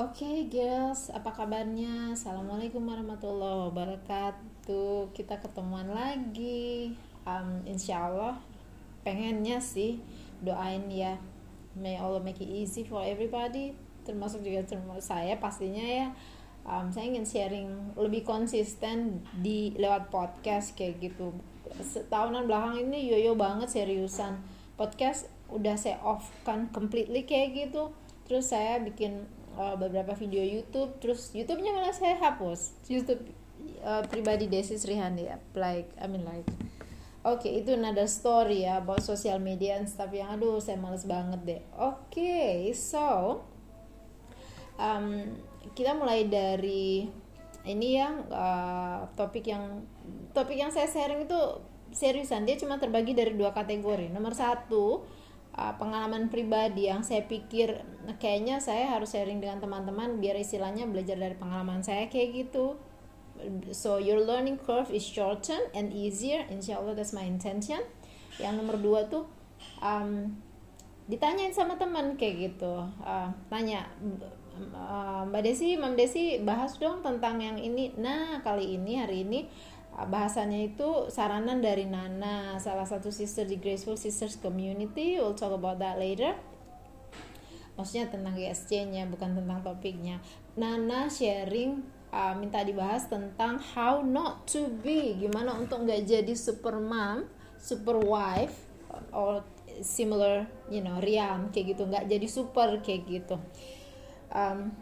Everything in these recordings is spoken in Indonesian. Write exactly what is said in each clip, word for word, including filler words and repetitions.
Oke, girls, apa kabarnya? Assalamualaikum warahmatullahi wabarakatuh. Kita ketemuan lagi. Um, insya Allah, pengennya sih doain ya. May Allah make it easy for everybody. Termasuk juga termasuk saya pastinya ya. Um, saya ingin sharing lebih konsisten di lewat podcast kayak gitu. Setahunan belakang ini yoyo banget seriusan. Podcast udah saya off kan completely kayak gitu. Terus saya bikin uh, beberapa video YouTube, terus YouTube-nya malah saya hapus. YouTube uh, pribadi Desi Srihandi ya, like I mean like oke, okay, itu another story ya about social media and stuff yang aduh saya males banget deh. Oke, okay, so um, kita mulai dari ini ya, uh, topik yang topik yang saya sharing itu seriusan, dia cuma terbagi dari dua kategori. Nomor satu, uh, pengalaman pribadi yang saya pikir kayaknya saya harus sharing dengan teman-teman biar istilahnya belajar dari pengalaman saya kayak gitu. So your learning curve is shortened and easier, insyaallah that's my intention. Yang nomor dua tuh um, ditanyain sama teman kayak gitu, uh, tanya uh, Mbak Desi, Mam Desi bahas dong tentang yang ini. Nah kali ini hari ini uh, bahasannya itu saranan dari Nana, salah satu sister di Graceful Sisters Community. We'll talk about that later. Maksudnya tentang G S C-nya, bukan tentang topiknya. Nana sharing Uh, minta dibahas tentang how not to be, gimana untuk nggak jadi super mom, super wife, or similar, you know, Riam kayak gitu, nggak jadi super kayak gitu. Um,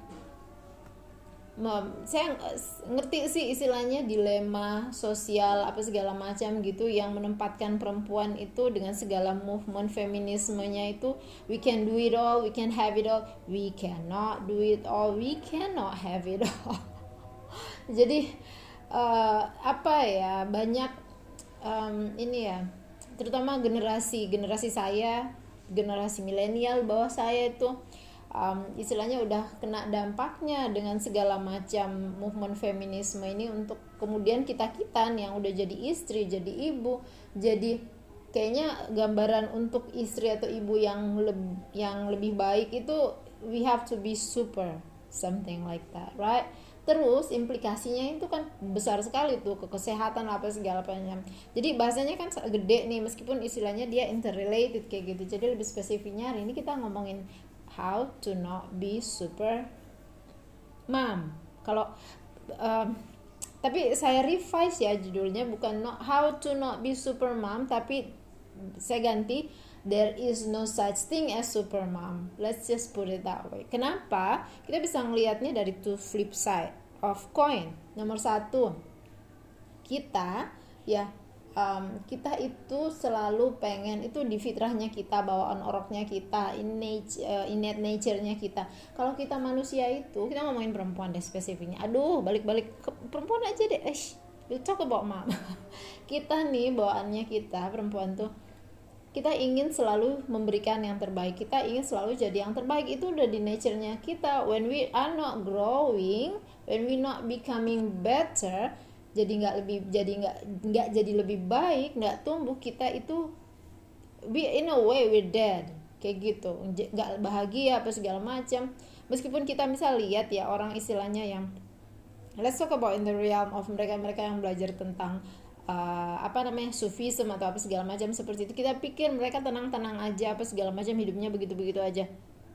saya ngerti sih istilahnya dilema sosial apa segala macam gitu yang menempatkan perempuan itu dengan segala movement feminismenya itu, we can do it all, we can have it all, we cannot do it all, we cannot have it all. Jadi uh, apa ya, banyak um, ini ya, terutama generasi generasi saya, generasi milenial bawah saya itu um, istilahnya udah kena dampaknya dengan segala macam movement feminisme ini, untuk kemudian kita kita yang udah jadi istri, jadi ibu, jadi kayaknya gambaran untuk istri atau ibu yang lebih yang lebih baik itu we have to be super something like that, right? Terus implikasinya itu kan besar sekali tuh ke kesehatan apa segala macam. Jadi bahasanya kan gede nih, meskipun istilahnya dia interrelated kayak gitu. Jadi lebih spesifiknya hari ini kita ngomongin how to not be super mom. Kalau um, tapi saya revise ya judulnya, bukan not, how to not be super mom, tapi saya ganti there is no such thing as super mom. Let's just put it that way. Kenapa? Kita bisa ngelihatnya dari two flip side of coin. Nomor satu, kita ya um, kita itu selalu pengen, itu di fitrahnya kita, bawaan oroknya kita, innate, uh, innate nature-nya kita. Kalau kita manusia itu, kita ngomongin perempuan deh spesifiknya. Aduh, balik-balik ke perempuan aja deh. Eh, we'll talk about mom. Kita nih bawaannya kita perempuan tuh, kita ingin selalu memberikan yang terbaik, kita ingin selalu jadi yang terbaik. Itu udah di nature-nya kita. When we are not growing, when we not becoming better, jadi nggak lebih jadi nggak nggak jadi lebih baik, nggak tumbuh, kita itu we in a way we're dead kayak gitu, nggak bahagia apa segala macam. Meskipun kita bisa lihat ya orang istilahnya yang, let's talk about in the realm of mereka-mereka yang belajar tentang Uh, apa namanya sufisme atau apa segala macam seperti itu, kita pikir mereka tenang-tenang aja apa segala macam, hidupnya begitu-begitu aja.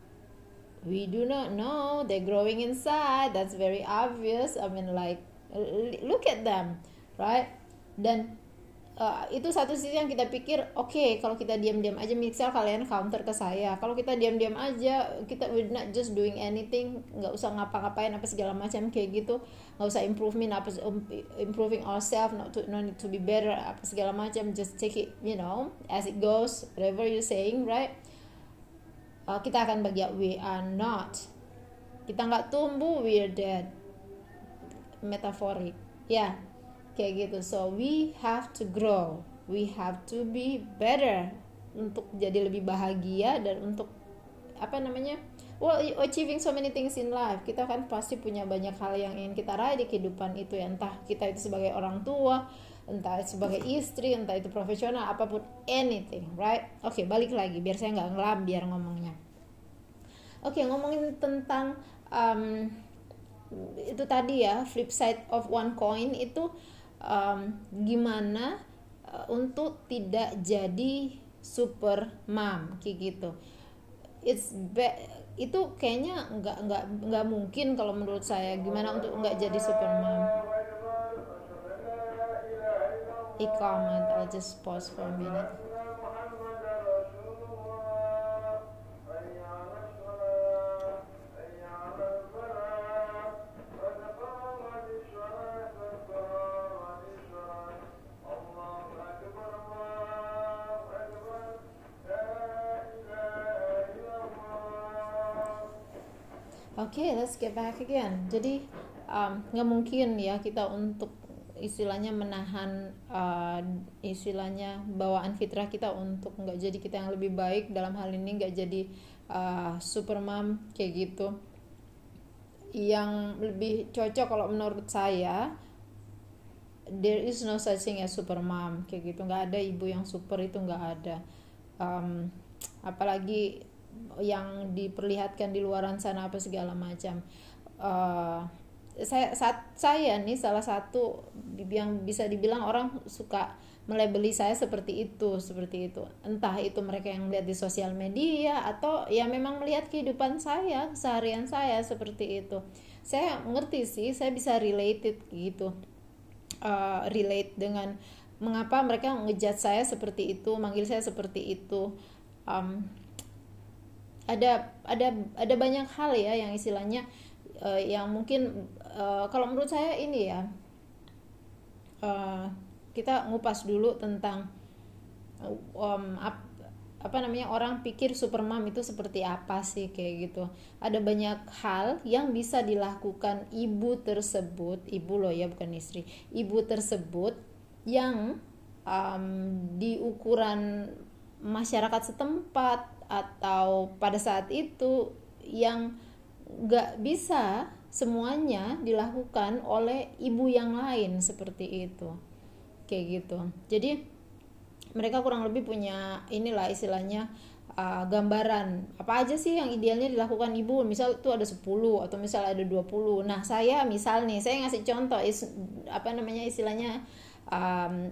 We do not know they're growing inside. That's very obvious. I mean like look at them, right? Dan uh, itu satu sisi yang kita pikir oke, okay, kalau kita diam-diam aja, misal kalian counter ke saya, kalau kita diam-diam aja, kita we're not just doing anything, nggak usah ngapa-ngapain apa segala macam kayak gitu, nggak usah improvement apa improving ourselves, not to not need to be better apa segala macam, just take it, you know, as it goes, whatever you saying, right? Uh, kita akan bahagia. We are not, kita nggak tumbuh, we're dead, metaforik ya, kayak gitu. So we have to grow, we have to be better untuk jadi lebih bahagia dan untuk apa namanya, well achieving so many things in life. Kita kan pasti punya banyak hal yang ingin kita raih di kehidupan itu ya, entah kita itu sebagai orang tua, entah sebagai istri, entah itu profesional, apapun, anything, right? Oke, okay, balik lagi biar saya nggak ngelambiar ngomongnya. Oke, ngomongin tentang um, itu tadi ya, flip side of one coin itu, um, gimana uh, untuk tidak jadi super mom kayak gitu. It's be- itu kayaknya nggak nggak nggak mungkin kalau menurut saya. Gimana untuk nggak jadi super mom? I comment, I'll just pause for a minute. Oke, okay, let's get back again. Jadi um, nggak mungkin ya kita untuk istilahnya menahan uh, istilahnya bawaan fitrah kita untuk nggak jadi kita yang lebih baik, dalam hal ini nggak jadi uh, super mom kayak gitu. Yang lebih cocok kalau menurut saya, there is no such thing as super mom kayak gitu. Nggak ada ibu yang super, itu nggak ada. Um, apalagi yang diperlihatkan di luaran sana apa segala macam. Uh, saya saat saya nih salah satu yang bisa dibilang orang suka melabeli saya seperti itu, seperti itu. Entah itu mereka yang melihat di sosial media atau ya memang melihat kehidupan saya, keseharian saya seperti itu. Saya mengerti sih, saya bisa related gitu. Uh, relate dengan mengapa mereka ngejudge saya seperti itu, manggil saya seperti itu. Um, ada ada ada banyak hal ya yang istilahnya uh, yang mungkin uh, kalau menurut saya ini ya, uh, kita ngupas dulu tentang um, ap, apa namanya orang pikir supermom itu seperti apa sih kayak gitu. Ada banyak hal yang bisa dilakukan ibu tersebut, ibu loh ya bukan istri, ibu tersebut yang um, di ukuran masyarakat setempat atau pada saat itu yang gak bisa semuanya dilakukan oleh ibu yang lain seperti itu kayak gitu. Jadi mereka kurang lebih punya inilah istilahnya uh, gambaran apa aja sih yang idealnya dilakukan ibu. Misal itu ada sepuluh atau misal ada dua puluh. Nah saya misal nih, saya ngasih contoh is, apa namanya istilahnya um,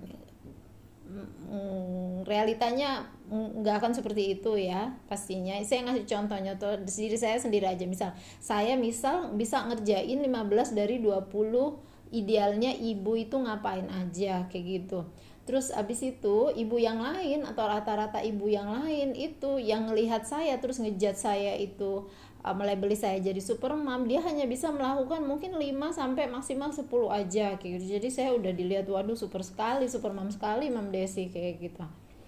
realitanya nggak akan seperti itu ya pastinya. Saya ngasih contohnya tuh diri saya sendiri aja. Misal saya misal bisa ngerjain lima belas dari dua puluh, idealnya ibu itu ngapain aja kayak gitu. Terus abis itu ibu yang lain atau rata-rata ibu yang lain itu yang ngelihat saya terus ngejat saya itu uh, melabeli saya jadi super mom, dia hanya bisa melakukan mungkin lima sampai maksimal sepuluh aja kayak gitu. Jadi saya udah dilihat waduh super sekali, super mom sekali Mam Desi kayak gitu.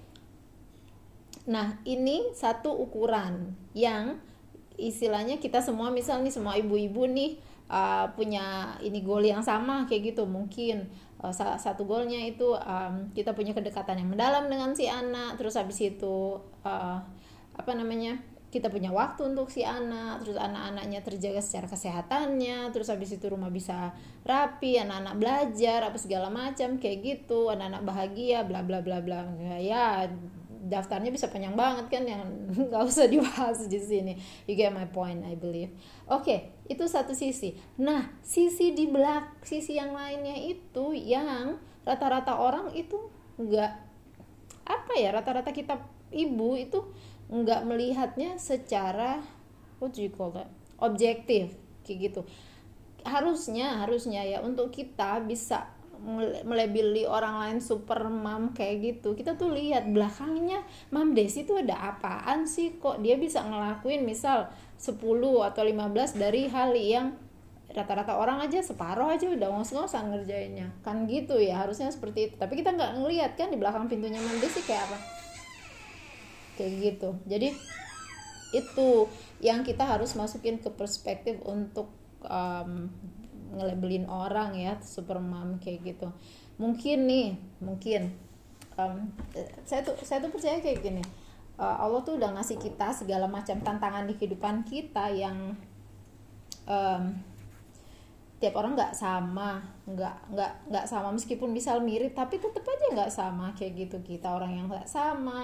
Nah ini satu ukuran yang istilahnya kita semua, misal nih semua ibu-ibu nih uh, punya ini goal yang sama kayak gitu. Mungkin uh, satu goalnya itu um, kita punya kedekatan yang mendalam dengan si anak, terus habis itu uh, apa namanya kita punya waktu untuk si anak, terus anak-anaknya terjaga secara kesehatannya, terus habis itu rumah bisa rapi, anak-anak belajar apa segala macam kayak gitu, anak-anak bahagia bla bla bla bla. Ya daftarnya bisa panjang banget kan, yang nggak usah dibahas di sini. You get my point, I believe. Oke, okay, itu satu sisi. Nah, sisi di belak, sisi yang lainnya itu yang rata-rata orang itu nggak apa ya, rata-rata kita ibu itu nggak melihatnya secara what do you call that, objektif kayak gitu. Harusnya harusnya ya untuk kita bisa melabeli orang lain super mom kayak gitu, kita tuh lihat belakangnya Mam Desi tuh ada apaan sih kok dia bisa ngelakuin misal sepuluh atau lima belas dari hal yang rata-rata orang aja separuh aja udah ngos-ngosan ngerjainnya kan gitu ya. Harusnya seperti itu, tapi kita nggak ngelihat kan di belakang pintunya Mam Desi kayak apa kayak gitu. Jadi itu yang kita harus masukin ke perspektif untuk um, ngelabelin orang ya super mom kayak gitu. Mungkin nih mungkin um, saya tuh saya tuh percaya kayak gini, uh, Allah tuh udah ngasih kita segala macam tantangan di kehidupan kita yang um, tiap orang nggak sama, nggak nggak nggak sama meskipun misal mirip tapi tetap aja nggak sama kayak gitu. Kita orang yang nggak sama,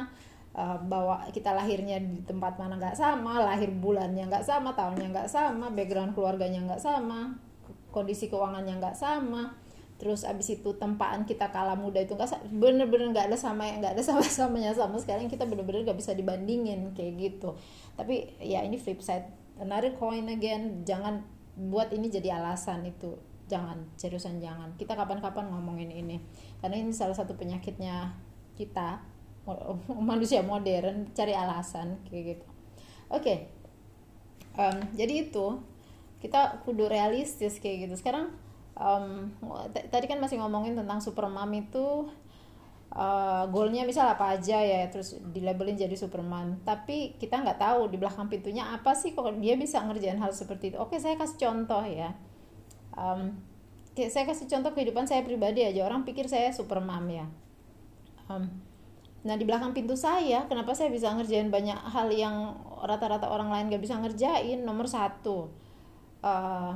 uh, bahwa kita lahirnya di tempat mana nggak sama, lahir bulannya nggak sama, tahunnya nggak sama, background keluarganya nggak sama, kondisi keuangannya nggak sama, terus abis itu tempaan kita kala muda itu nggak, bener-bener nggak ada sama, nggak ada sama-samanya sama sekali, kita bener-bener nggak bisa dibandingin kayak gitu. Tapi ya ini flip side, another coin again. Jangan buat ini jadi alasan, itu jangan, seriusan jangan. Kita kapan-kapan ngomongin ini, karena ini salah satu penyakitnya kita manusia modern, cari alasan kayak gitu. Oke, okay. um, jadi itu kita kudu realistis kayak gitu. Sekarang um, t- tadi kan masih ngomongin tentang supermom itu uh, goalnya misal apa aja ya, terus dilabelin jadi supermom, tapi kita nggak tahu di belakang pintunya apa sih kok dia bisa ngerjain hal seperti itu. Oke, saya kasih contoh ya. Um, saya kasih contoh kehidupan saya pribadi aja. Orang pikir saya supermom ya. Um, nah di belakang pintu saya, kenapa saya bisa ngerjain banyak hal yang rata-rata orang lain gak bisa ngerjain? Nomor satu, uh,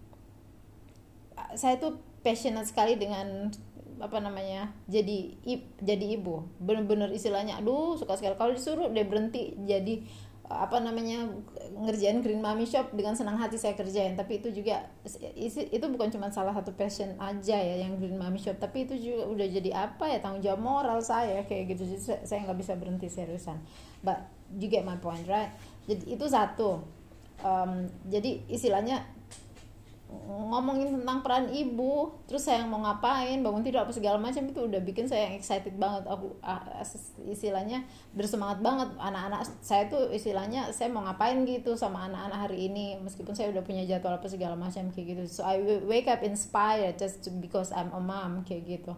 saya tuh passionate sekali dengan apa namanya jadi jadi ibu. Bener-bener istilahnya, aduh suka sekali kalau disuruh deh berhenti jadi apa namanya ngerjain Green Mommy Shop, dengan senang hati saya kerjain. Tapi itu juga itu bukan cuma salah satu passion aja ya yang Green Mommy Shop, tapi itu juga udah jadi apa ya, tanggung jawab moral saya kayak gitu. Jadi saya nggak bisa berhenti, seriusan. But you get my point, right? Jadi itu satu. Um, jadi istilahnya ngomongin tentang peran ibu, terus saya mau ngapain, bangun tidur apa segala macam, itu udah bikin saya excited banget. Aku istilahnya bersemangat banget. Anak-anak saya tuh istilahnya saya mau ngapain gitu sama anak-anak hari ini, meskipun saya udah punya jadwal apa segala macam kayak gitu. So I wake up inspired just because I'm a mom kayak gitu.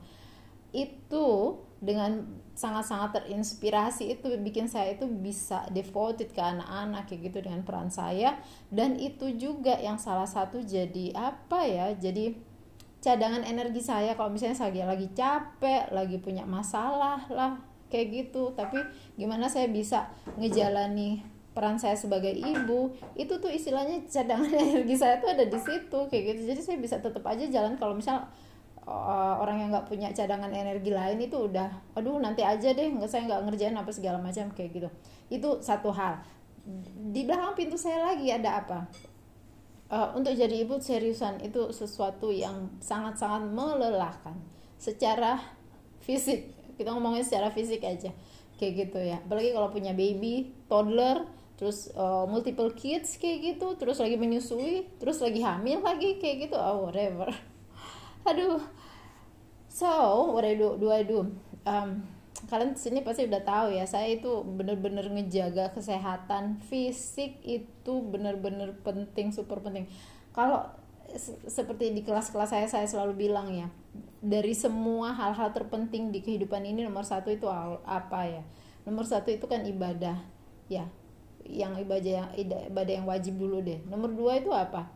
Itu dengan sangat-sangat terinspirasi, itu bikin saya itu bisa devoted ke anak-anak kayak gitu dengan peran saya. Dan itu juga yang salah satu jadi apa ya, jadi cadangan energi saya kalau misalnya saya lagi capek, lagi punya masalah lah kayak gitu. Tapi gimana saya bisa ngejalani peran saya sebagai ibu, itu tuh istilahnya cadangan energi saya tuh ada di situ kayak gitu. Jadi saya bisa tetap aja jalan. Kalau misal Uh, orang yang nggak punya cadangan energi lain itu udah, aduh nanti aja deh, nggak, saya nggak ngerjain apa segala macam kayak gitu. Itu satu hal. Di belakang pintu saya lagi ada apa? Uh, untuk jadi ibu seriusan itu sesuatu yang sangat-sangat melelahkan secara fisik. Kita ngomongin secara fisik aja kayak gitu ya. Apalagi kalau punya baby, toddler, terus uh, multiple kids kayak gitu, terus lagi menyusui, terus lagi hamil lagi kayak gitu, oh whatever. Aduh, so what I do, do I do? Um, kalian sini pasti udah tahu ya, saya itu bener-bener ngejaga kesehatan fisik itu bener-bener penting, super penting. Kalau se- seperti di kelas-kelas saya, saya selalu bilang ya, dari semua hal-hal terpenting di kehidupan ini, nomor satu itu apa ya? Nomor satu itu kan ibadah, ya, yang ibadah yang ibadah yang wajib dulu deh. Nomor dua itu apa?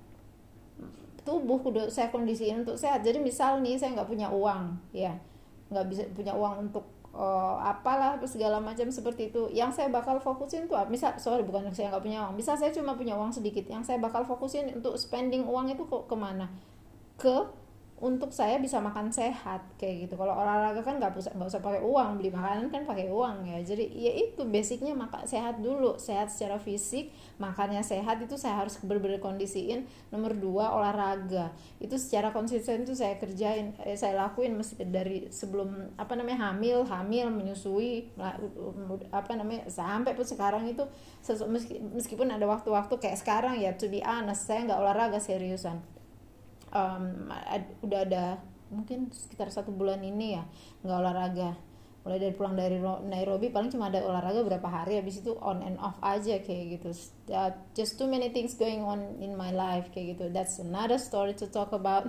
Tubuh udah saya kondisiin untuk sehat. Jadi misal nih saya nggak punya uang ya, nggak bisa punya uang untuk uh, apalah segala macam seperti itu, yang saya bakal fokusin tuh misal, sorry bukan saya nggak punya uang, misal saya cuma punya uang sedikit, yang saya bakal fokusin untuk spending uang itu ke kemana, ke untuk saya bisa makan sehat kayak gitu. Kalau olahraga kan nggak usah nggak usah pakai uang, beli makanan kan pakai uang ya. Jadi ya itu basicnya, maka sehat dulu, sehat secara fisik, makannya sehat, itu saya harus bener-bener kondisiin. Nomor dua olahraga, itu secara konsisten itu saya kerjain, eh, saya lakuin mesti dari sebelum apa namanya hamil, hamil menyusui apa namanya sampai pun sekarang itu, meskipun ada waktu-waktu kayak sekarang ya, to be honest saya nggak olahraga seriusan. Um, ad, udah ada mungkin sekitar satu bulan ini ya nggak olahraga, mulai dari pulang dari Nairobi paling cuma ada olahraga berapa hari, habis itu on and off aja kayak gitu. uh, just too many things going on in my life kayak gitu, that's another story to talk about.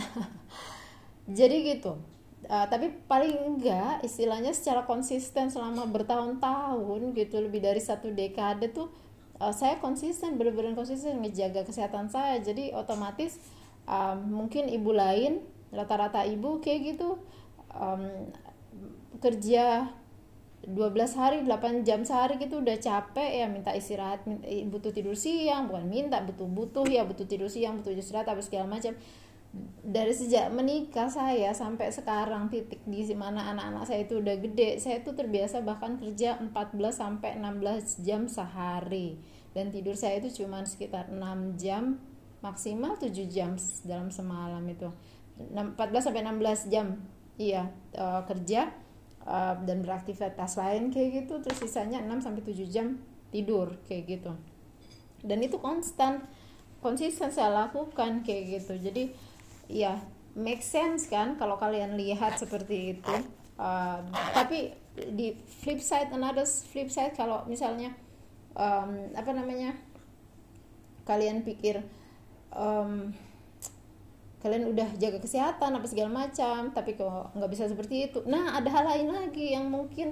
Jadi gitu, uh, tapi paling enggak istilahnya secara konsisten selama bertahun-tahun gitu, lebih dari satu dekade tuh uh, saya konsisten, bener-bener konsisten ngejaga kesehatan saya. Jadi otomatis Um, mungkin ibu lain, rata-rata ibu kayak gitu, um, kerja dua belas hari, delapan jam sehari gitu udah capek ya, minta istirahat, minta, butuh tidur siang, bukan minta, butuh-butuh ya, butuh tidur siang, butuh istirahat apa segala macam. dari sejak menikah saya sampai sekarang, titik di mana anak-anak saya itu udah gede, saya itu terbiasa bahkan kerja empat belas sampai enam belas jam sehari, dan tidur saya itu cuma sekitar enam jam, maksimal tujuh jam dalam semalam itu. empat belas sampai enam belas jam iya, uh, kerja uh, dan beraktivitas lain kayak gitu, terus sisanya enam sampai tujuh jam tidur kayak gitu. Dan itu konstan, konsisten saya lakukan kayak gitu. Jadi ya make sense kan kalau kalian lihat seperti itu. Uh, tapi di flip side, another flip side, kalau misalnya um, apa namanya, kalian pikir um, kalian udah jaga kesehatan apa segala macam, tapi kok nggak bisa seperti itu. Nah, ada hal lain lagi yang mungkin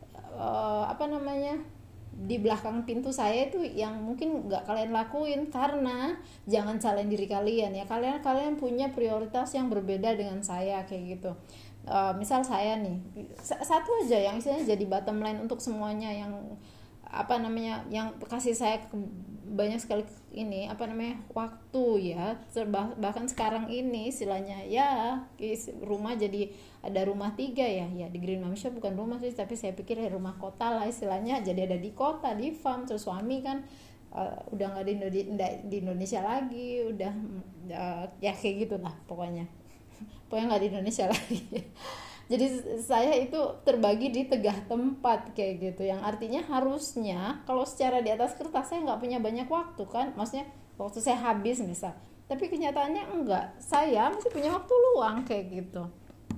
uh, apa namanya, di belakang pintu saya itu yang mungkin nggak kalian lakuin, karena jangan salahin diri kalian ya, kalian kalian punya prioritas yang berbeda dengan saya kayak gitu. Uh, misal saya nih, satu aja yang istilahnya jadi bottom line untuk semuanya, yang apa namanya, yang kasih saya banyak sekali ini apa namanya waktu ya, bahkan sekarang ini istilahnya ya rumah jadi ada rumah tiga ya, ya di Green Mom Shop bukan rumah sih, tapi saya pikir ya rumah kota lah istilahnya, jadi ada di kota, di farm. Terus suami kan uh, udah nggak di, di Indonesia lagi, udah uh, ya kayak gitulah pokoknya pokoknya nggak di Indonesia lagi. Jadi saya itu terbagi di tegah tempat kayak gitu, yang artinya harusnya kalau secara di atas kertas saya nggak punya banyak waktu kan, maksudnya waktu saya habis misal, tapi kenyataannya enggak, saya masih punya waktu luang kayak gitu.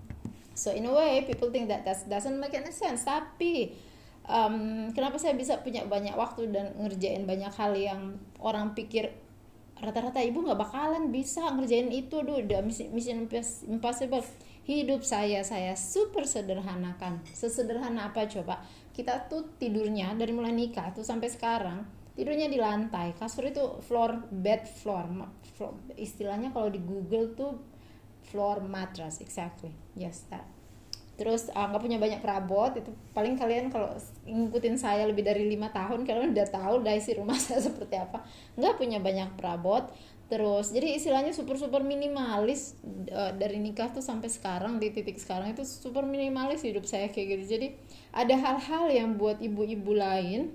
So in a way people think that that doesn't make any sense, tapi um, kenapa saya bisa punya banyak waktu dan ngerjain banyak hal yang orang pikir rata-rata ibu nggak bakalan bisa ngerjain itu, duh udah mission impossible. Hidup saya saya super sederhanakan. Sesederhana apa coba? Kita tuh tidurnya dari mulai nikah tuh sampai sekarang tidurnya di lantai, kasur itu floor bed floor, floor istilahnya kalau di Google tuh floor mattress, exactly, yes that. Terus nggak uh, punya banyak perabot, itu paling kalian kalau ngikutin saya lebih dari lima tahun kalian udah tahu dah isi rumah saya seperti apa. Nggak punya banyak perabot. Terus jadi istilahnya super super minimalis, uh, dari nikah tuh sampai sekarang di titik sekarang itu super minimalis hidup saya kayak gitu. Jadi ada hal-hal yang buat ibu-ibu lain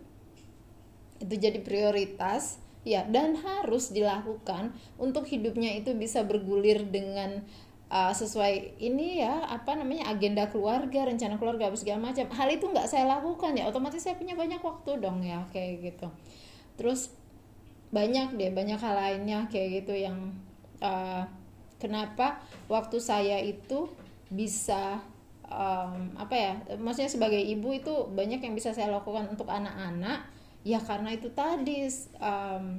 itu jadi prioritas ya, dan harus dilakukan untuk hidupnya itu bisa bergulir dengan uh, sesuai ini ya apa namanya agenda keluarga, rencana keluarga apa segala macam. Hal itu nggak saya lakukan ya, otomatis saya punya banyak waktu dong ya kayak gitu. Terus banyak deh banyak hal lainnya kayak gitu yang uh, kenapa waktu saya itu bisa um, apa ya, maksudnya sebagai ibu itu banyak yang bisa saya lakukan untuk anak-anak ya, karena itu tadi um,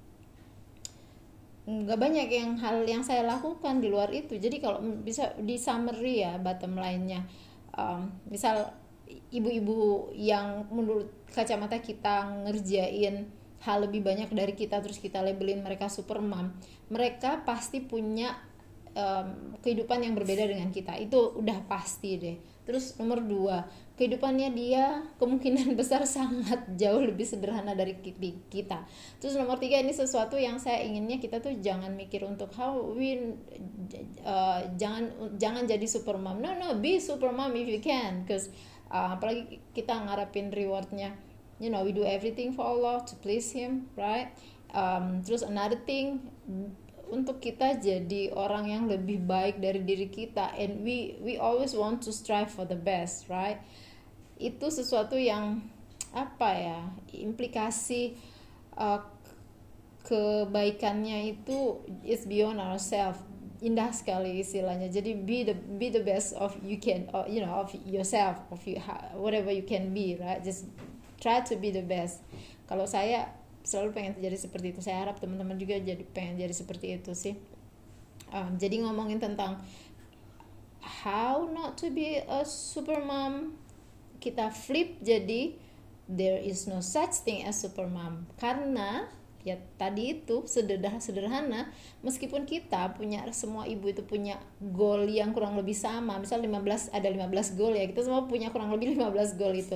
nggak banyak yang hal yang saya lakukan di luar itu. Jadi kalau bisa di summary ya bottom line-nya, um, misal ibu-ibu yang menurut kacamata kita ngerjain hal lebih banyak dari kita, terus kita labelin mereka super mom, mereka pasti punya um, kehidupan yang berbeda dengan kita, itu udah pasti deh. Terus nomor dua, kehidupannya dia kemungkinan besar sangat jauh lebih sederhana dari kita. Terus nomor tiga, ini sesuatu yang saya inginnya kita tuh jangan mikir untuk how we uh, jangan jangan jadi super mom, no no be super mom if you can, because uh, apalagi kita ngarepin rewardnya, you know, we do everything for Allah to please Him, right? Um, terus another thing, untuk kita jadi orang yang lebih baik dari diri kita, and we we always want to strive for the best, right? Itu sesuatu yang apa ya, implikasi uh, kebaikannya itu is beyond ourselves. Indah sekali istilahnya. Jadi be the be the best of you can, or, you know, of yourself, of you, whatever you can be, right? Just try to be the best. Kalau saya selalu pengen jadi seperti itu, saya harap teman-teman juga jadi pengen jadi seperti itu sih. Um, jadi ngomongin tentang how not to be a super mom, kita flip jadi there is no such thing as super mom, karena ya tadi itu sederhana sederhana meskipun kita punya, semua ibu itu punya goal yang kurang lebih sama, misal lima belas ada lima belas goal ya, kita semua punya kurang lebih lima belas goal itu.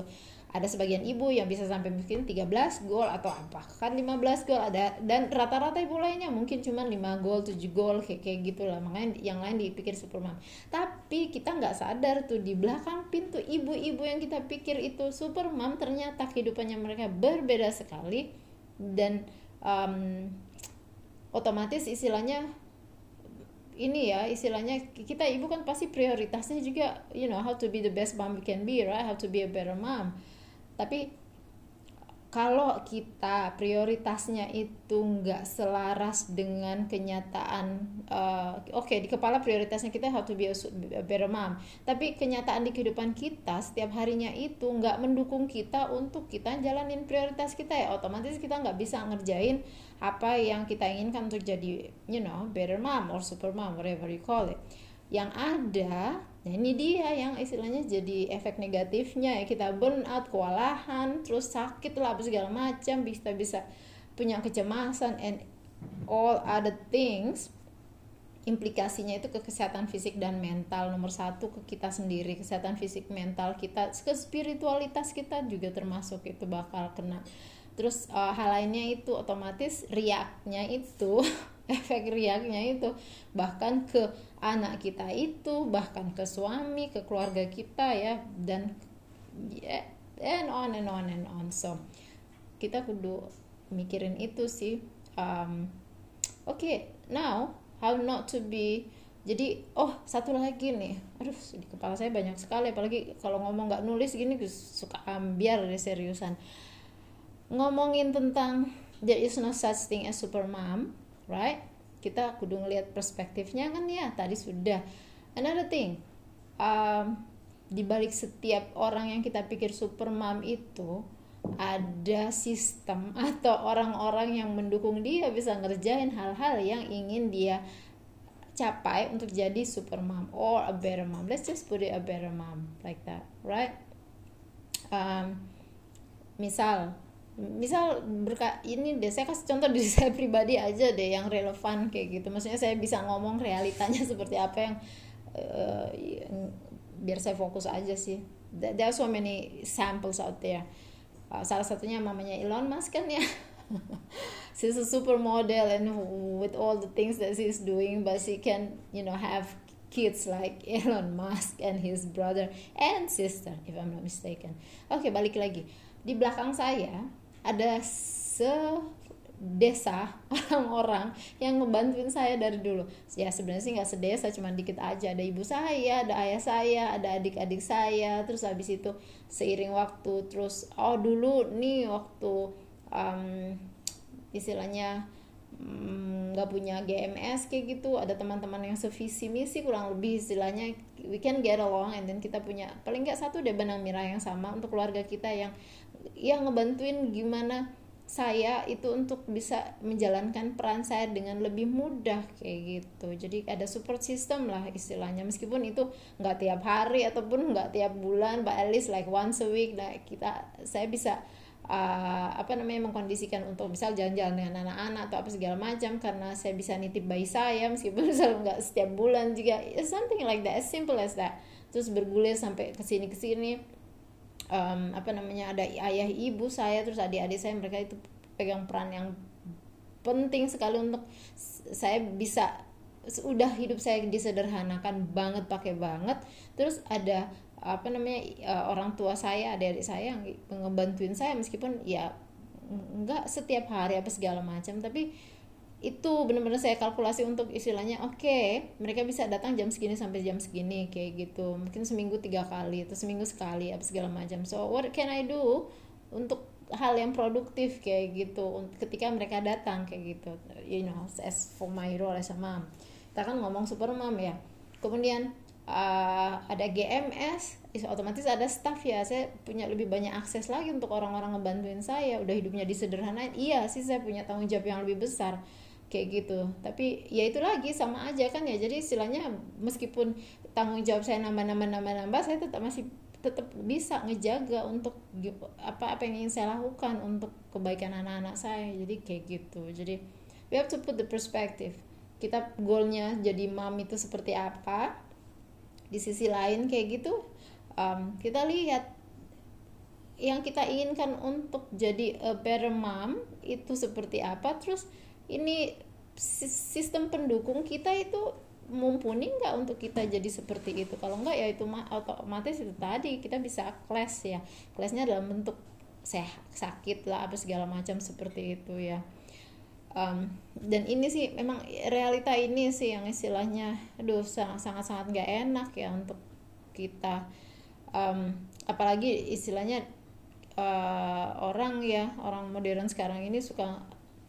ada sebagian ibu yang bisa sampai mungkin tiga belas gol atau apa kan lima belas gol ada, dan rata-rata ibu lainnya mungkin cuma lima gol tujuh gol kayak kayak gitulah, makanya yang lain dipikir super mom. Tapi kita nggak sadar tuh di belakang pintu ibu-ibu yang kita pikir itu super mom ternyata kehidupannya mereka berbeda sekali, dan um, otomatis istilahnya ini ya istilahnya kita ibu kan pasti prioritasnya juga you know how to be the best mom we can be, right, how to be a better mom. Tapi kalau kita prioritasnya itu nggak selaras dengan kenyataan, uh, oke okay, di kepala prioritasnya kita how to be a, a better mom, tapi kenyataan di kehidupan kita setiap harinya itu nggak mendukung kita untuk kita jalanin prioritas kita, ya otomatis kita nggak bisa ngerjain apa yang kita inginkan untuk jadi you know better mom or super mom, whatever you call it. Yang ada, nah ini dia yang istilahnya jadi efek negatifnya ya, kita burn out, kewalahan, terus sakit lah apa segala macam, bisa bisa punya kecemasan and all other things. Implikasinya itu ke kesehatan fisik dan mental, nomor satu ke kita sendiri, kesehatan fisik mental kita, ke spiritualitas kita juga termasuk itu bakal kena. Terus uh, hal lainnya itu otomatis riaknya itu efek riaknya itu bahkan ke anak kita itu, bahkan ke suami, ke keluarga kita ya, dan yeah, and on and on and on. So kita kudu mikirin itu sih. um, oke okay, now how not to be. Jadi oh satu lagi nih, aduh di kepala saya banyak sekali, apalagi kalau ngomong nggak nulis gini suka ambiar deh seriusan. Ngomongin tentang there is no such thing as super mom, right? Kita kudu ngelihat perspektifnya kan ya, tadi sudah. Another thing, um, di balik setiap orang yang kita pikir super mom itu ada sistem atau orang-orang yang mendukung dia bisa ngerjain hal-hal yang ingin dia capai untuk jadi super mom or a better mom. Let's just put it a better mom like that, right? Um, misal misal berka ini deh, saya kasih contoh diri saya pribadi aja deh yang relevan kayak gitu, maksudnya saya bisa ngomong realitanya seperti apa yang uh, biar saya fokus aja sih. There are so many samples out there. Uh, salah satunya mamanya Elon Musk kan ya. She's a supermodel and with all the things that she's doing, but she can you know have kids like Elon Musk and his brother and sister if I'm not mistaken. Oke, okay, balik lagi. Di belakang saya ada sedesa orang-orang yang ngebantuin saya dari dulu. Ya sebenarnya sih nggak sedesa, cuma dikit aja. Ada ibu saya, ada ayah saya, ada adik-adik saya. Terus habis itu seiring waktu, terus oh dulu nih waktu um, istilahnya nggak mm, punya G M S kayak gitu, ada teman-teman yang sevisi misi kurang lebih istilahnya we can get along, and then kita punya paling nggak satu deh benang merah yang sama untuk keluarga kita yang yang ngebantuin gimana saya itu untuk bisa menjalankan peran saya dengan lebih mudah kayak gitu. Jadi ada support system lah istilahnya, meskipun itu nggak tiap hari ataupun nggak tiap bulan, but at least like once a week lah kita saya bisa Uh, apa namanya mengkondisikan untuk misal jalan-jalan dengan anak-anak atau apa segala macam, karena saya bisa nitip bayi saya meskipun misal nggak setiap bulan juga, something like that, as simple as that. Terus bergulir sampai kesini kesini um, apa namanya ada ayah ibu saya, terus adik-adik saya, mereka itu pegang peran yang penting sekali untuk saya bisa udah hidup saya disederhanakan banget, pakai banget. Terus ada apa namanya uh, orang tua saya, adik-adik saya yang ngebantuin saya meskipun ya nggak setiap hari apa segala macam, tapi itu benar-benar saya kalkulasi untuk istilahnya oke okay, mereka bisa datang jam segini sampai jam segini kayak gitu, mungkin seminggu tiga kali atau seminggu sekali apa segala macam. So what can I do untuk hal yang produktif kayak gitu ketika mereka datang kayak gitu, you know, as for my role as a mom. Kita kan ngomong super mom ya, kemudian Uh, ada G M S, otomatis ada staff ya, saya punya lebih banyak akses lagi untuk orang-orang ngebantuin saya, udah hidupnya disederhanain. Iya sih saya punya tanggung jawab yang lebih besar kayak gitu, tapi ya itu lagi sama aja kan ya. Jadi istilahnya meskipun tanggung jawab saya nambah-nambah-nambah-nambah, saya tetap masih tetap bisa ngejaga untuk apa-apa yang ingin saya lakukan untuk kebaikan anak-anak saya. Jadi kayak gitu. Jadi we have to put the perspective, kita goalnya jadi mom itu seperti apa. Di sisi lain kayak gitu, um, kita lihat yang kita inginkan untuk jadi a better mom itu seperti apa, terus ini sistem pendukung kita itu mumpuni nggak untuk kita jadi seperti itu. Kalau nggak ya itu otomatis itu tadi kita bisa clash ya, clashnya dalam bentuk sehat, sakit lah apa segala macam seperti itu ya. Um, dan ini sih memang realita ini sih yang istilahnya aduh sangat sangat nggak enak ya untuk kita, um, apalagi istilahnya uh, orang ya orang modern sekarang ini suka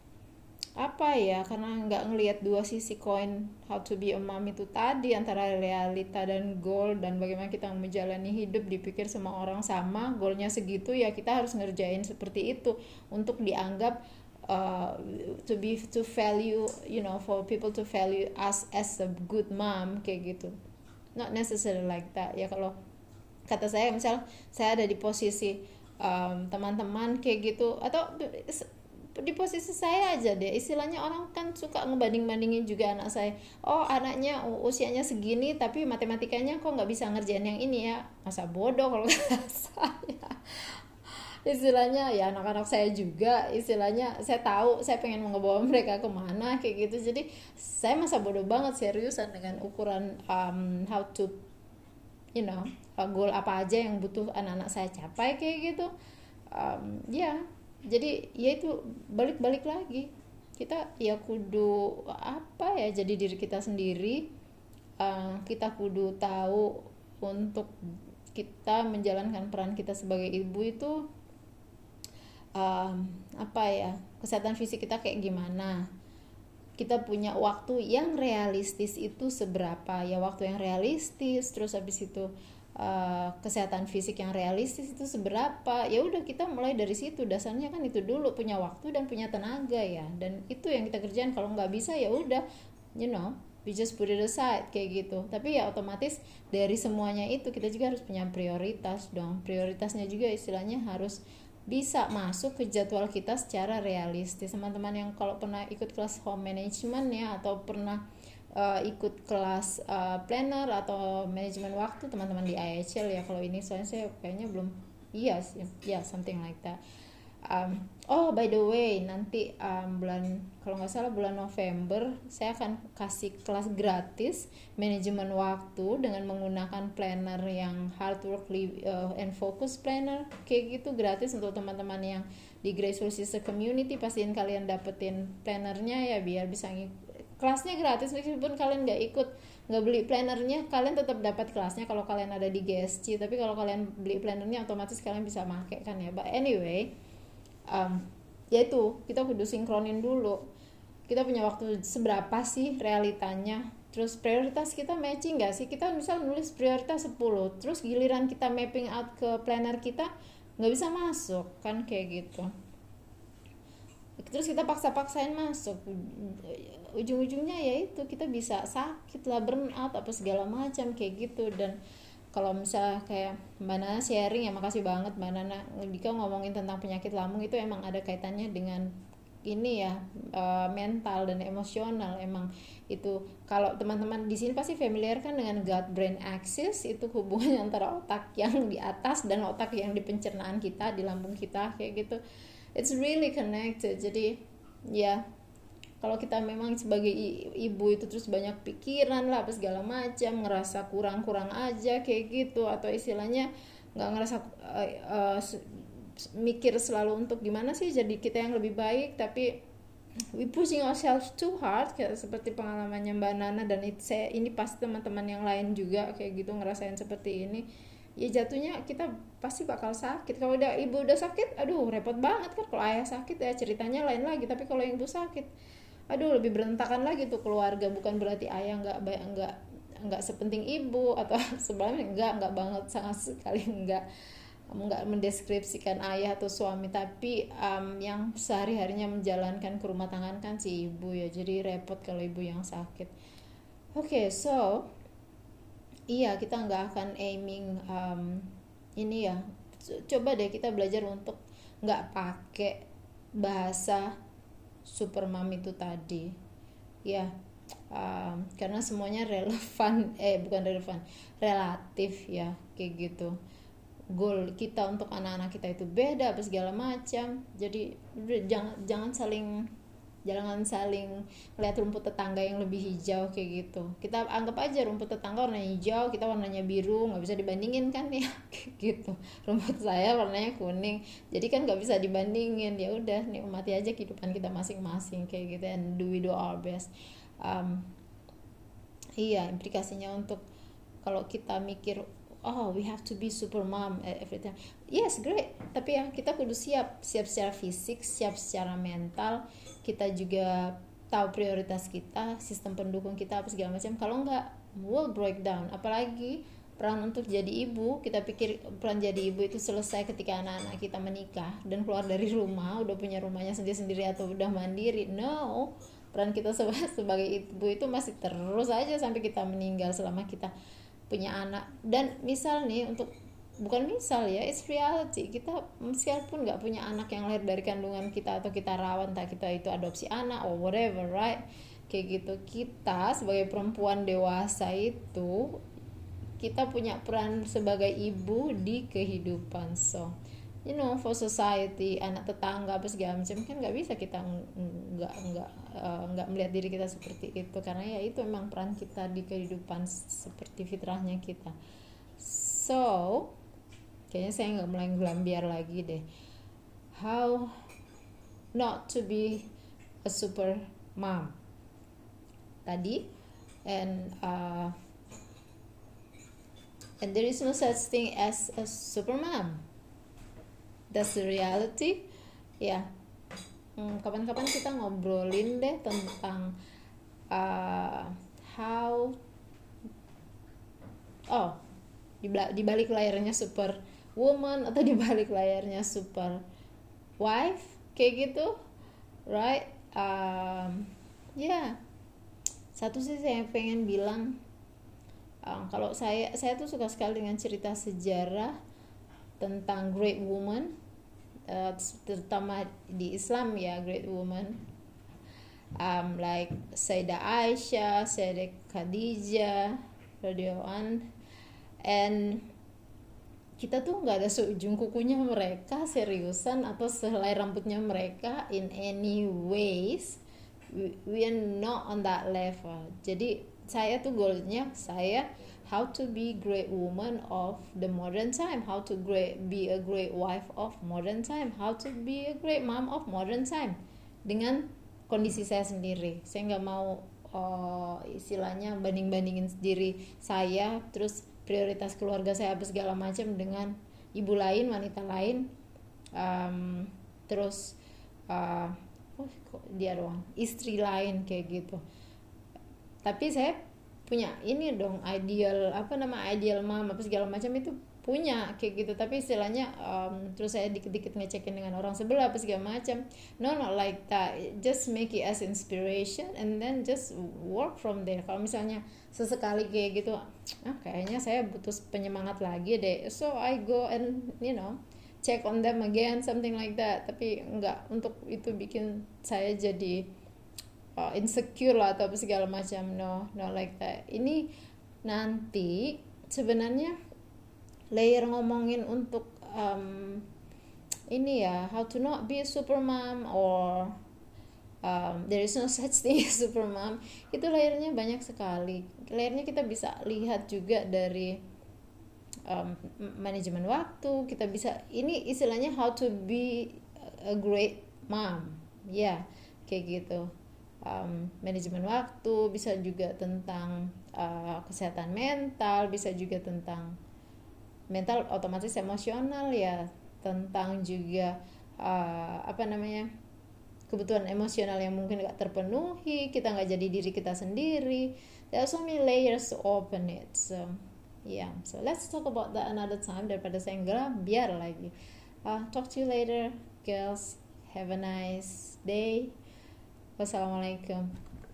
apa ya, karena nggak ngelihat dua sisi koin how to be a mom itu tadi, antara realita dan goal dan bagaimana kita menjalani hidup. Dipikir semua orang sama goalnya segitu ya kita harus ngerjain seperti itu untuk dianggap uh, to be to value, you know, for people to value us as a good mom kayak gitu. Not necessarily like that ya. Kalau kata saya, misal saya ada di posisi um, teman-teman kayak gitu, atau di posisi saya aja deh, istilahnya orang kan suka ngebanding-bandingin juga anak saya. Oh anaknya usianya segini tapi matematikanya kok nggak bisa ngerjain yang ini ya. Masa bodoh kalau kata saya. Istilahnya ya anak-anak saya juga, istilahnya saya tahu saya pengen ngebawa mereka kemana kayak gitu. Jadi saya masa bodoh banget seriusan dengan ukuran um, how to, you know, goal apa aja yang butuh anak-anak saya capai kayak gitu. Um, ya yeah. Jadi ya itu balik-balik lagi kita ya kudu apa ya, jadi diri kita sendiri. Uh, kita kudu tahu untuk kita menjalankan peran kita sebagai ibu itu um, apa ya, kesehatan fisik kita kayak gimana, kita punya waktu yang realistis itu seberapa ya, waktu yang realistis, terus habis itu Uh, kesehatan fisik yang realistis itu seberapa. Ya udah kita mulai dari situ, dasarnya kan itu dulu, punya waktu dan punya tenaga ya, dan itu yang kita kerjain. Kalau nggak bisa ya udah, you know, we just put it aside kayak gitu. Tapi ya otomatis dari semuanya itu kita juga harus punya prioritas dong. Prioritasnya juga istilahnya harus bisa masuk ke jadwal kita secara realistis. Teman-teman yang kalau pernah ikut kelas home management ya, atau pernah Uh, ikut kelas uh, planner atau manajemen waktu teman-teman di I H L ya, kalau ini soalnya saya kayaknya belum, iya sih ya, yeah, something like that. Um, oh by the way nanti um, bulan kalau nggak salah bulan November saya akan kasih kelas gratis manajemen waktu dengan menggunakan planner yang hard work uh, and focus planner kayak gitu, gratis untuk teman-teman yang di Graceful Sister Community. Pastiin kalian dapetin plannernya ya biar bisa ngik- kelasnya gratis, meskipun kalian nggak ikut, nggak beli plannernya, kalian tetap dapat kelasnya kalau kalian ada di G S C. Tapi kalau kalian beli plannernya otomatis kalian bisa pakai kan ya. But anyway, um, ya itu kita kudu sinkronin dulu, kita punya waktu seberapa sih realitanya, terus prioritas kita matching nggak sih. Kita misal nulis prioritas sepuluh, terus giliran kita mapping out ke planner kita nggak bisa masuk kan kayak gitu, terus kita paksa-paksain masuk, ujung-ujungnya ya itu kita bisa sakit lah, burn out apa segala macam kayak gitu. Dan kalau misalnya kayak Mbak Nana sharing ya, makasih banget Mbak Nana, Dika ngomongin tentang penyakit lambung itu emang ada kaitannya dengan ini ya, uh, mental dan emosional. Emang itu kalau teman-teman di sini pasti familiar kan dengan gut brain axis, itu hubungan antara otak yang di atas dan otak yang di pencernaan kita, di lambung kita kayak gitu. It's really connected. Jadi ya kalau kita memang sebagai ibu itu terus banyak pikiran lah apa segala macam, ngerasa kurang-kurang aja kayak gitu, atau istilahnya nggak ngerasa uh, uh, mikir selalu untuk gimana sih jadi kita yang lebih baik, tapi we pushing ourselves too hard kayak seperti pengalamannya Mbak Nana, dan it, saya, ini pasti teman-teman yang lain juga kayak gitu ngerasain seperti ini. Ya jatuhnya kita pasti bakal sakit. Kalau udah ibu udah sakit, aduh repot banget kan. Kalau ayah sakit ya ceritanya lain lagi, tapi kalau ibu sakit, aduh lebih berantakan lagi tuh keluarga. Bukan berarti ayah nggak nggak nggak sepenting ibu atau sebenarnya nggak nggak banget, sama sekali nggak nggak mendeskripsikan ayah atau suami, tapi um, yang sehari-harinya menjalankan ke rumah tangga kan si ibu ya. Jadi repot kalau ibu yang sakit. Oke, okay, so iya kita nggak akan aiming um, ini ya, coba deh kita belajar untuk nggak pakai bahasa super mom itu tadi ya, um, karena semuanya relevan eh bukan relevan relatif ya kayak gitu. goal kita untuk anak-anak kita itu beda apa segala macam. Jadi udah, jangan jangan saling jangan saling lihat rumput tetangga yang lebih hijau kayak gitu. Kita anggap aja rumput tetangga warnanya hijau, kita warnanya biru, nggak bisa dibandingin kan ya. Gitu. Rumput saya warnanya kuning, jadi kan nggak bisa dibandingin. Ya udah, nikmati aja kehidupan kita masing-masing kayak gitu, and do we do our best. Um, iya, implikasinya untuk kalau kita mikir, oh we have to be super mom every time, yes great, tapi ya kita kudu siap siap secara fisik, siap secara mental, kita juga tahu prioritas kita, sistem pendukung kita apa segala macam. Kalau enggak, will break down. Apalagi peran untuk jadi ibu, kita pikir peran jadi ibu itu selesai ketika anak-anak kita menikah dan keluar dari rumah, udah punya rumahnya sendiri-sendiri atau udah mandiri. No, peran kita sebagai ibu itu masih terus aja sampai kita meninggal, selama kita punya anak. Dan misal nih, untuk bukan misal ya, it's reality, kita meskipun nggak punya anak yang lahir dari kandungan kita atau kita rawat, entah kita itu adopsi anak or whatever, right, kayak gitu, kita sebagai perempuan dewasa itu kita punya peran sebagai ibu di kehidupan. So you know, for society, anak tetangga apa segala macam, kan nggak bisa kita nggak nggak uh, nggak melihat diri kita seperti itu, karena ya itu memang peran kita di kehidupan seperti fitrahnya kita. So kayaknya saya nggak mulai gelambiar lagi deh. How not to be a super mom tadi, and uh, and there is no such thing as a super mom. That's the reality. Ya, hmm, kapan-kapan kita ngobrolin deh tentang uh, how oh di, di balik layarnya super woman atau di balik layarnya super wife kayak gitu, right? Um, ya, yeah. Satu sih saya pengen bilang, um, kalau saya saya tuh suka sekali dengan cerita sejarah tentang great woman. Uh, terutama di Islam ya, great woman, um, like Sayyidah Aisyah, Sayyidah Khadijah radhiyallahu anha, and kita tuh nggak ada seujung kukunya mereka, seriusan, atau sehelai rambutnya mereka in any ways. we, we are not on that level. Jadi saya tuh goalnya, saya how to be great woman of the modern time, how to great, be a great wife of modern time, how to be a great mom of modern time, dengan kondisi saya sendiri. Saya nggak mau uh, istilahnya banding-bandingin diri saya, terus prioritas keluarga saya apa segala macam dengan ibu lain, wanita lain, um, terus uh, oh kok dia doang, istri lain kayak gitu. Tapi saya punya ini dong, ideal apa nama ideal mom apa segala macam itu punya kayak gitu. Tapi istilahnya um, terus saya dikit-dikit ngecekin dengan orang sebelah apa segala macam. No, not like that. Just make it as inspiration and then just work from there. Kalau misalnya sesekali kayak gitu, ah kayaknya saya butuh penyemangat lagi deh, so I go and you know check on them again, something like that. Tapi enggak untuk itu bikin saya jadi Uh, insecure lah atau apa segala macam. No, not like that. Ini nanti sebenarnya layer ngomongin untuk um, ini ya, how to not be a super mom or um, there is no such thing as super mom. Itu layernya banyak sekali. Layernya kita bisa lihat juga dari um, manajemen waktu. Kita bisa, ini istilahnya how to be a great mom. Ya, yeah, kayak gitu. Um, manajemen waktu, bisa juga tentang uh, kesehatan mental, bisa juga tentang mental otomatis emosional ya, tentang juga uh, apa namanya kebutuhan emosional yang mungkin gak terpenuhi, kita gak jadi diri kita sendiri. There are so many layers to open it. So yeah, so let's talk about that another time, daripada saya biar lagi. uh, talk to you later girls, have a nice day. Wassalamualaikum.